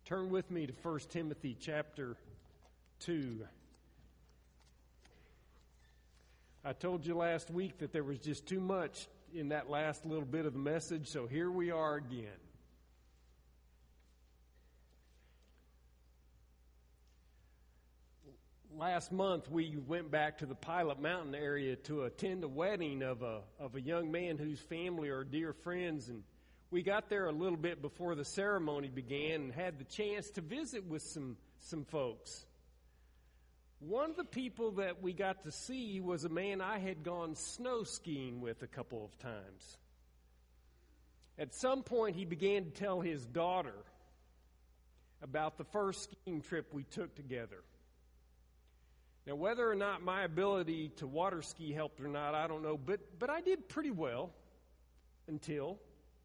Turn with me to 1 Timothy chapter 2. I told you last week that there was just too much in that last little bit of the message, so here we are again. Last month, we went back to the Pilot Mountain area to attend a wedding of a young man whose family are dear friends, and we got there a little bit before the ceremony began and had the chance to visit with some folks. One of the people that we got to see was a man I had gone snow skiing with a couple of times. At some point, he began to tell his daughter about the first skiing trip we took together. Now, whether or not my ability to water ski helped or not, I don't know, but I did pretty well until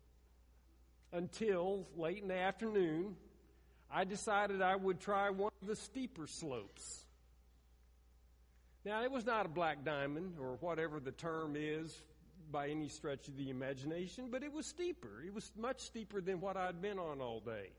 late in the afternoon, I decided I would try one of the steeper slopes. Now, it was not a black diamond or whatever the term is by any stretch of the imagination, but it was steeper. It was much steeper than what I'd been on all day.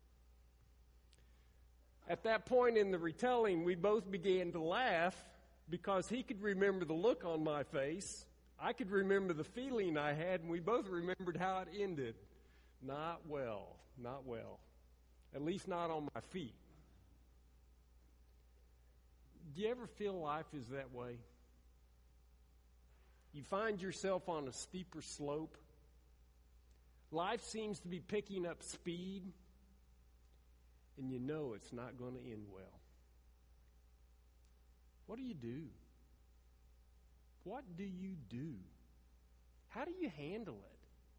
At that point in the retelling, we both began to laugh because he could remember the look on my face. I could remember the feeling I had, and we both remembered how it ended. Not well. At least not on my feet. Do you ever feel life is that way? You find yourself on a steeper slope. Life seems to be picking up speed, and you know it's not going to end well. What do you do? What do you do? How do you handle it?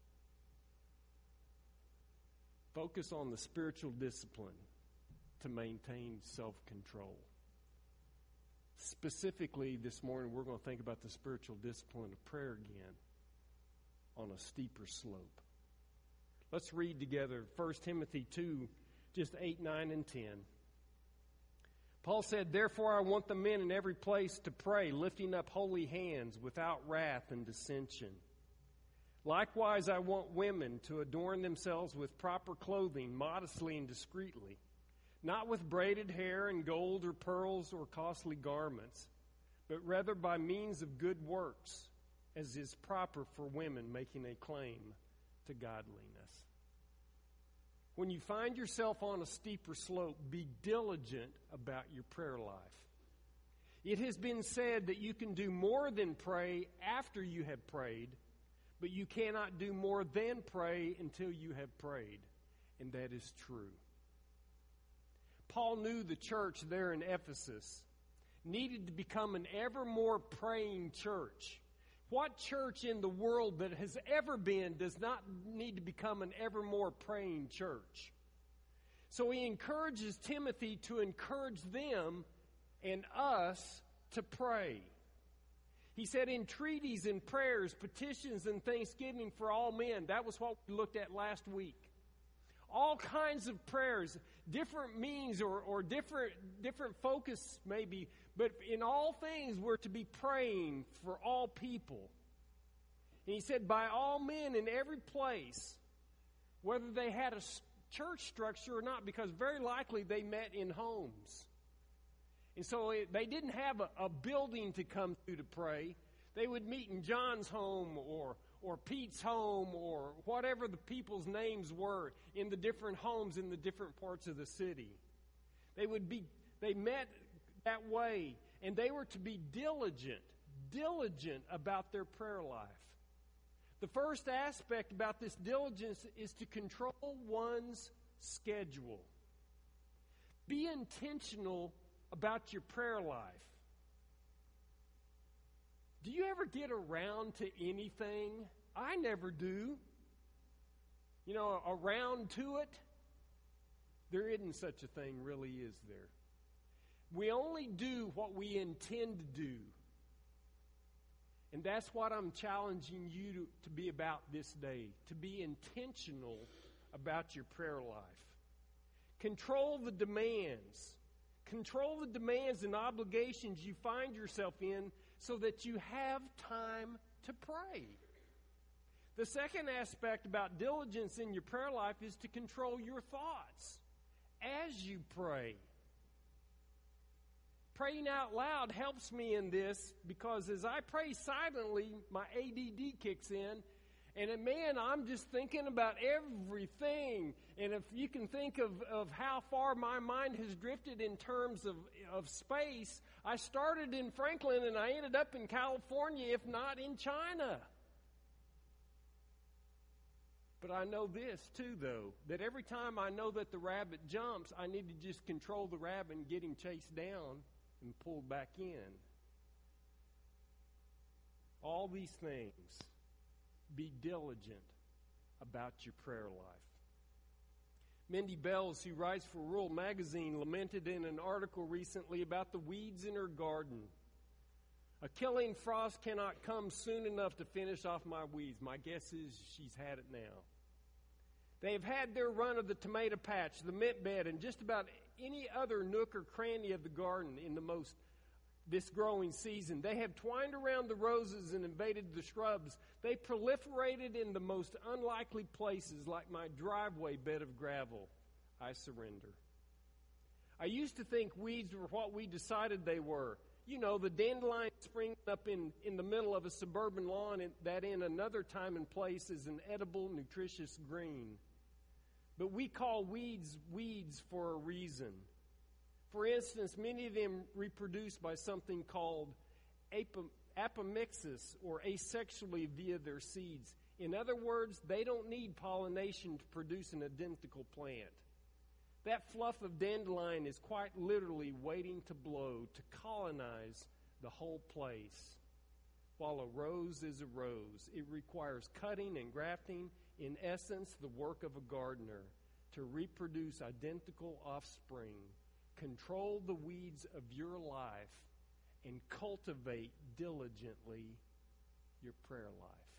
Focus on the spiritual discipline to maintain self-control. Specifically, this morning, we're going to think about the spiritual discipline of prayer again on a steeper slope. Let's read together 1 Timothy 2, just 8, 9, and 10. Paul said, "Therefore I want the men in every place to pray, lifting up holy hands without wrath and dissension. Likewise, I want women to adorn themselves with proper clothing, modestly and discreetly, not with braided hair and gold or pearls or costly garments, but rather by means of good works, as is proper for women making a claim to godliness." When you find yourself on a steeper slope, be diligent about your prayer life. It has been said that you can do more than pray after you have prayed, but you cannot do more than pray until you have prayed. And that is true. Paul knew the church there in Ephesus needed to become an ever more praying church. What church in the world that has ever been does not need to become an ever more praying church? So he encourages Timothy to encourage them and us to pray. He said entreaties and prayers, petitions and thanksgiving for all men. That was what we looked at last week. All kinds of prayers, different means or different focus maybe, but in all things we're to be praying for all people. And he said by all men in every place, whether they had a church structure or not, because very likely they met in homes. And so they didn't have a building to come to pray. They would meet in John's home or Pete's home or whatever the people's names were in the different homes in the different parts of the city. They met that way, and they were to be diligent about their prayer life. The first aspect about this diligence is to control one's schedule. Be intentional about your prayer life. Do you ever get around to anything? I never do. Around to it? There isn't such a thing, really, is there? We only do what we intend to do. And that's what I'm challenging you to be about this day, to be intentional about your prayer life. Control the demands. Control the demands and obligations you find yourself in so that you have time to pray. The second aspect about diligence in your prayer life is to control your thoughts as you pray. Praying out loud helps me in this because as I pray silently, my ADD kicks in. And man, I'm just thinking about everything. And if you can think of how far my mind has drifted in terms of space, I started in Franklin and I ended up in California, if not in China. But I know this too, though, that every time I know that the rabbit jumps, I need to just control the rabbit and get him chased down and pulled back in. All these things. Be diligent about your prayer life. Mindy Bells, who writes for Rural Magazine, lamented in an article recently about the weeds in her garden. A killing frost cannot come soon enough to finish off my weeds. My guess is she's had it now. They have had their run of the tomato patch, the mint bed, and just about any other nook or cranny of the garden in this growing season. They have twined around the roses and invaded the shrubs. They proliferated in the most unlikely places, like my driveway bed of gravel. I surrender. I used to think weeds were what we decided they were. You know, the dandelion springing up in the middle of a suburban lawn that in another time and place is an edible, nutritious green. But we call weeds weeds for a reason. For instance, many of them reproduce by something called apomixis, or asexually via their seeds. In other words, they don't need pollination to produce an identical plant. That fluff of dandelion is quite literally waiting to blow to colonize the whole place. While a rose is a rose, it requires cutting and grafting, in essence, the work of a gardener, to reproduce identical offspring. Control the weeds of your life and cultivate diligently your prayer life.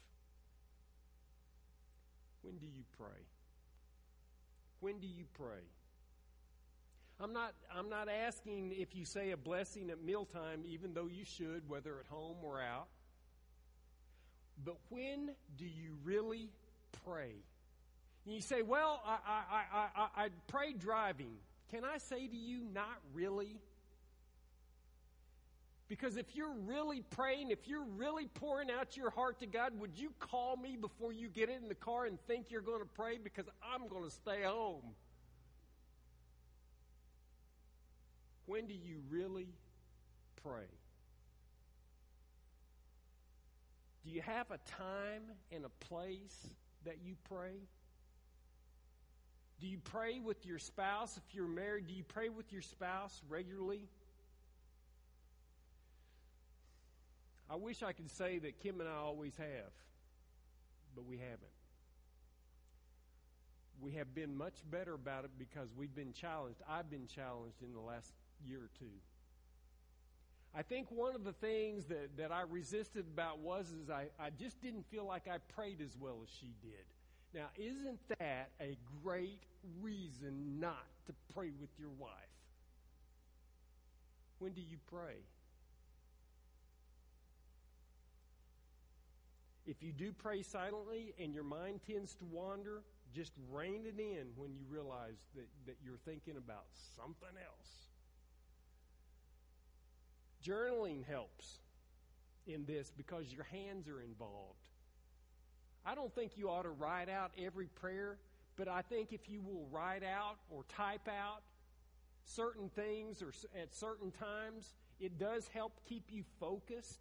When do you pray? When do you pray? I'm not asking if you say a blessing at mealtime, even though you should, whether at home or out. But when do you really pray? And you say, well, I pray driving. Can I say to you, not really? Because if you're really praying, if you're really pouring out your heart to God, would you call me before you get in the car and think you're going to pray? Because I'm going to stay home. When do you really pray? Do you have a time and a place that you pray? Do you pray with your spouse? If you're married, do you pray with your spouse regularly? I wish I could say that Kim and I always have, but we haven't. We have been much better about it because we've been challenged. I've been challenged in the last year or two. I think one of the things that I resisted about was I just didn't feel like I prayed as well as she did. Now, isn't that a great reason not to pray with your wife? When do you pray? If you do pray silently and your mind tends to wander, just rein it in when you realize that you're thinking about something else. Journaling helps in this because your hands are involved. I don't think you ought to write out every prayer, but I think if you will write out or type out certain things or at certain times, it does help keep you focused.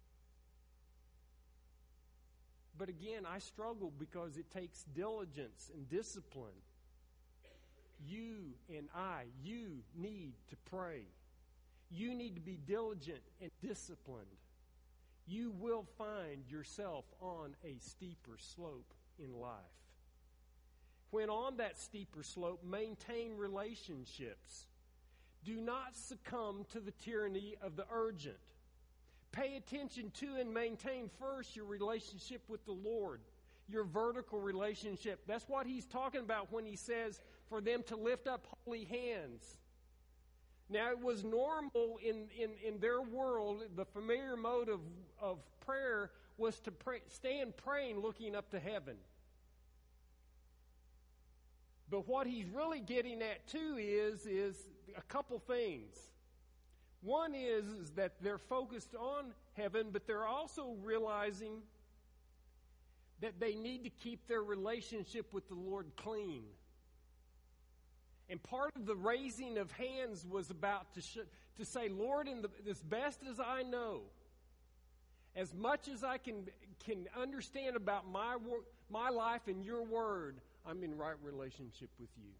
But again, I struggle because it takes diligence and discipline. You and you need to pray. You need to be diligent and disciplined. You will find yourself on a steeper slope in life. When on that steeper slope, maintain relationships. Do not succumb to the tyranny of the urgent. Pay attention to and maintain first your relationship with the Lord, your vertical relationship. That's what he's talking about when he says for them to lift up holy hands. Now, it was normal in their world, the familiar mode of prayer was to stand praying looking up to heaven. But what he's really getting at too is a couple things. One is that they're focused on heaven, but they're also realizing that they need to keep their relationship with the Lord clean. And part of the raising of hands was about to say, Lord, as best as I know, as much as I can understand about my life and your word, I'm in right relationship with you.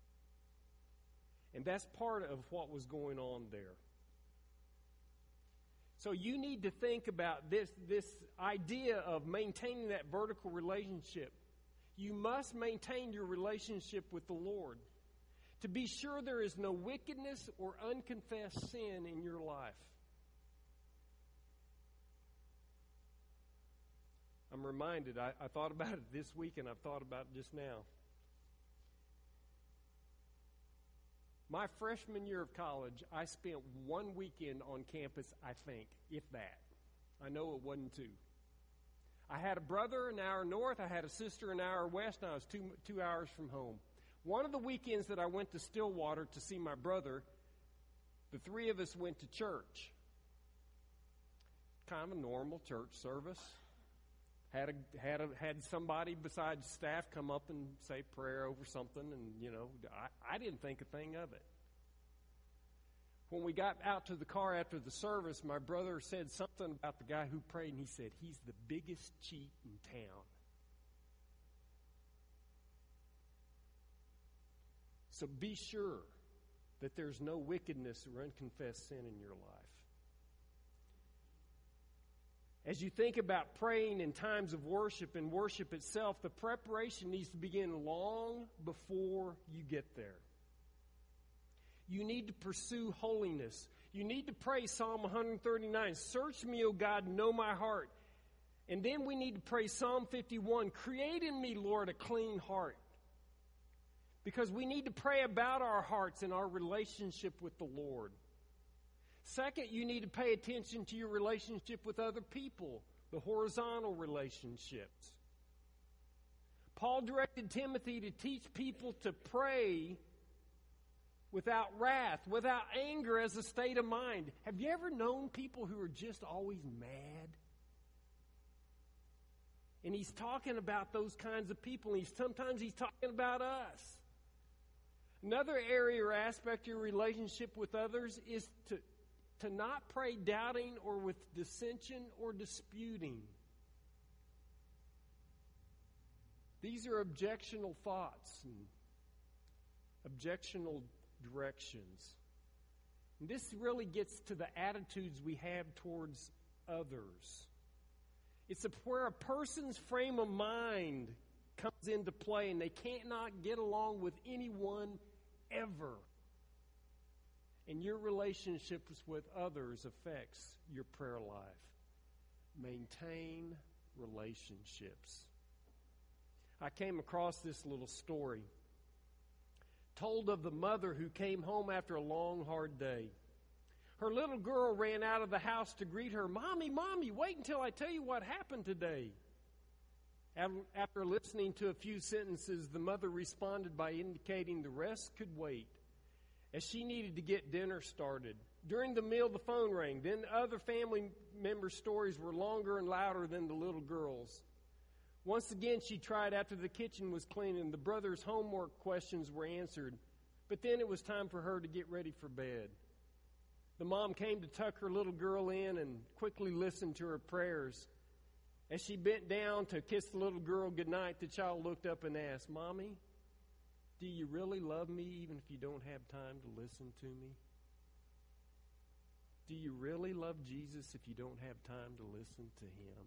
And that's part of what was going on there. So you need to think about this idea of maintaining that vertical relationship. You must maintain your relationship with the Lord to be sure there is no wickedness or unconfessed sin in your life. I'm reminded, I thought about it this week and I've thought about it just now. My freshman year of college, I spent one weekend on campus, I think, if that. I know it wasn't two. I had a brother an hour north, I had a sister an hour west, and I was two hours from home. One of the weekends that I went to Stillwater to see my brother, the three of us went to church. Kind of a normal church service. Had somebody besides staff come up and say prayer over something, and I didn't think a thing of it. When we got out to the car after the service, my brother said something about the guy who prayed, and he said, he's the biggest cheat in town. So be sure that there's no wickedness or unconfessed sin in your life. As you think about praying in times of worship and worship itself, the preparation needs to begin long before you get there. You need to pursue holiness. You need to pray Psalm 139, search me, O God, know my heart. And then we need to pray Psalm 51, create in me, Lord, a clean heart. Because we need to pray about our hearts and our relationship with the Lord. Second, you need to pay attention to your relationship with other people, the horizontal relationships. Paul directed Timothy to teach people to pray without wrath, without anger as a state of mind. Have you ever known people who are just always mad? And he's talking about those kinds of people, and sometimes he's talking about us. Another area or aspect of your relationship with others is to not pray doubting or with dissension or disputing. These are objectional thoughts and objectional directions. And this really gets to the attitudes we have towards others. It's where a person's frame of mind comes into play, and they cannot get along with anyone ever. And your relationships with others affects your prayer life. Maintain relationships. I came across this little story told of the mother who came home after a long, hard day. Her little girl ran out of the house to greet her. Mommy, Mommy, wait until I tell you what happened today. After listening to a few sentences, the mother responded by indicating the rest could wait, as she needed to get dinner started. During the meal, the phone rang. Then other family members' stories were longer and louder than the little girl's. Once again, she tried after the kitchen was clean and the brothers' homework questions were answered. But then it was time for her to get ready for bed. The mom came to tuck her little girl in and quickly listened to her prayers. As she bent down to kiss the little girl goodnight, the child looked up and asked, Mommy, do you really love me even if you don't have time to listen to me? Do you really love Jesus if you don't have time to listen to him?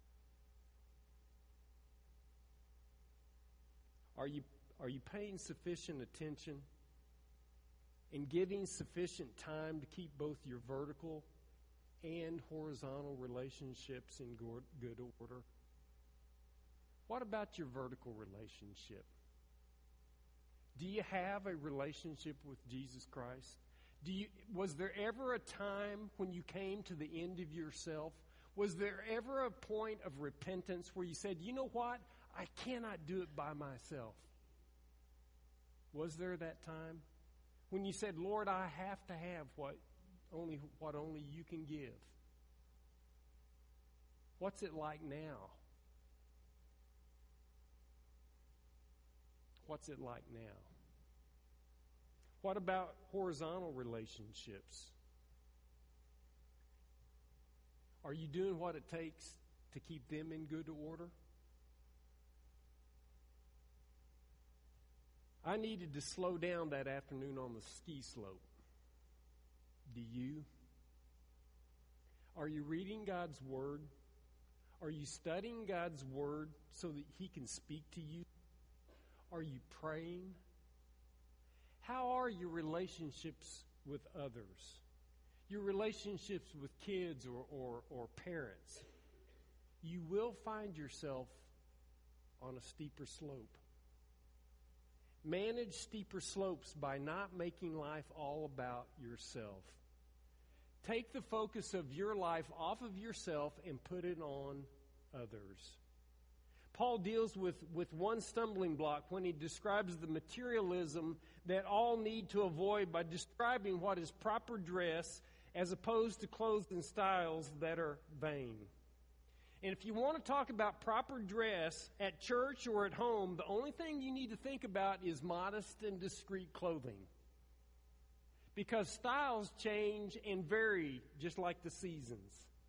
Are you paying sufficient attention and giving sufficient time to keep both your vertical and horizontal relationships in good order? What about your vertical relationship? Do you have a relationship with Jesus Christ? Was there ever a time when you came to the end of yourself? Was there ever a point of repentance where you said, you know what? I cannot do it by myself. Was there that time when you said, Lord, I have to have what only you can give? What's it like now? What's it like now? What about horizontal relationships? Are you doing what it takes to keep them in good order? I needed to slow down that afternoon on the ski slope. Do you? Are you reading God's Word? Are you studying God's Word so that He can speak to you? Are you praying? How are your relationships with others? Your relationships with kids or parents? You will find yourself on a steeper slope. Manage steeper slopes by not making life all about yourself. Take the focus of your life off of yourself and put it on others. Paul deals with one stumbling block when he describes the materialism that all need to avoid by describing what is proper dress as opposed to clothes and styles that are vain. And if you want to talk about proper dress at church or at home, the only thing you need to think about is modest and discreet clothing. Because styles change and vary just like the seasons.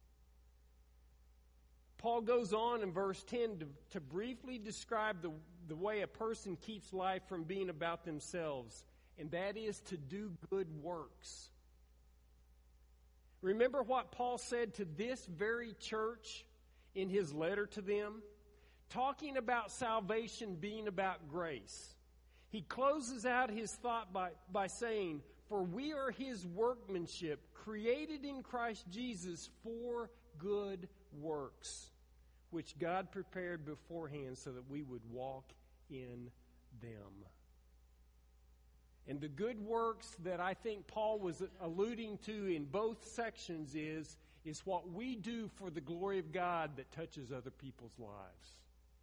Paul goes on in verse 10 to briefly describe the way a person keeps life from being about themselves, and that is to do good works. Remember what Paul said to this very church in his letter to them? Talking about salvation being about grace. He closes out his thought by saying, "For we are His workmanship, created in Christ Jesus for good works, which God prepared beforehand so that we would walk in them." And the good works that I think Paul was alluding to in both sections is what we do for the glory of God that touches other people's lives.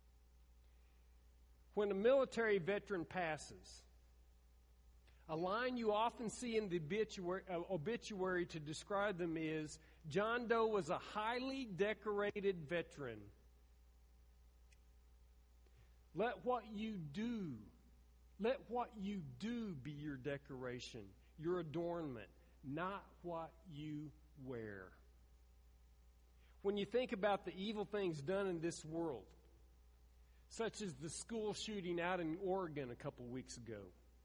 When a military veteran passes, a line you often see in the obituary to describe them is, John Doe was a highly decorated veteran. Let what you do be your decoration, your adornment, not what you wear. When you think about the evil things done in this world, such as the school shooting out in Oregon a couple weeks ago,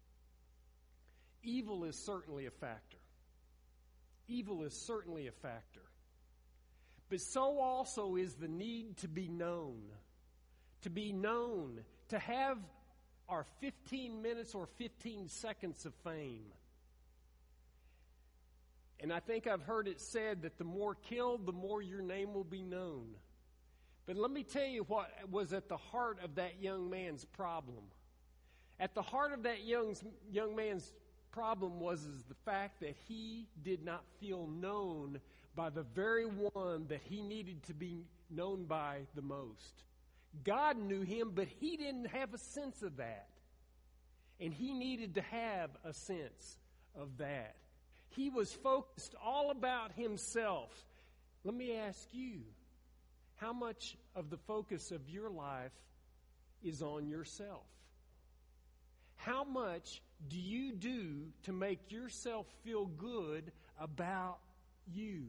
evil is certainly a factor. Evil is certainly a factor. But so also is the need to be known. To be known. To have our 15 minutes or 15 seconds of fame. And I think I've heard it said that the more killed, the more your name will be known. But let me tell you what was at the heart of that young man's problem. At the heart of that young man's problem was the fact that he did not feel known by the very one that he needed to be known by the most. God knew him, but he didn't have a sense of that. And he needed to have a sense of that. He was focused all about himself. Let me ask you, how much of the focus of your life is on yourself? How much do you do to make yourself feel good about you?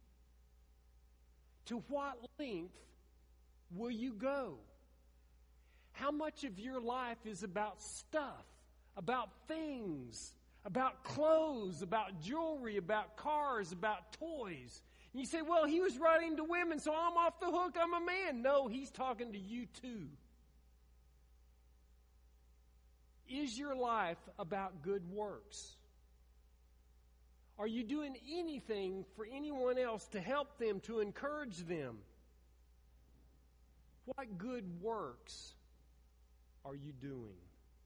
To what length will you go? How much of your life is about stuff, about things, about clothes, about jewelry, about cars, about toys? And you say, well, he was writing to women, so I'm off the hook, I'm a man. No, he's talking to you too. Is your life about good works? Are you doing anything for anyone else to help them, to encourage them? What good works are you doing?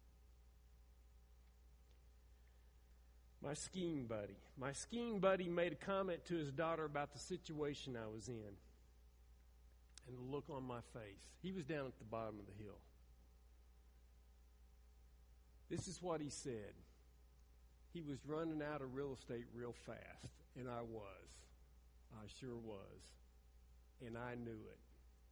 My skiing buddy made a comment to his daughter about the situation I was in and the look on my face. He was down at the bottom of the hill. This is what he said. He was running out of real estate real fast, and I was. I sure was. And I knew it.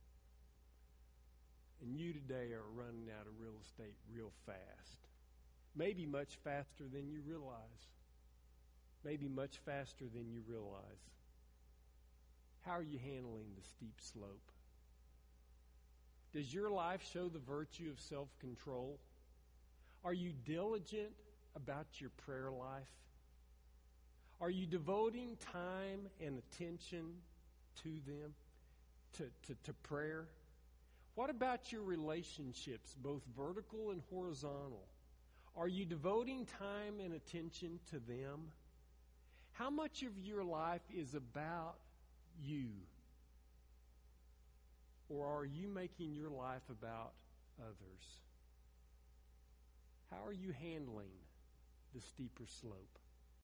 And you today are running out of real estate real fast. Maybe much faster than you realize. Maybe much faster than you realize. How are you handling the steep slope? Does your life show the virtue of self-control? Are you diligent about your prayer life? Are you devoting time and attention to them, to prayer? What about your relationships, both vertical and horizontal? Are you devoting time and attention to them? How much of your life is about you? Or are you making your life about others? How are you handling the steeper slope?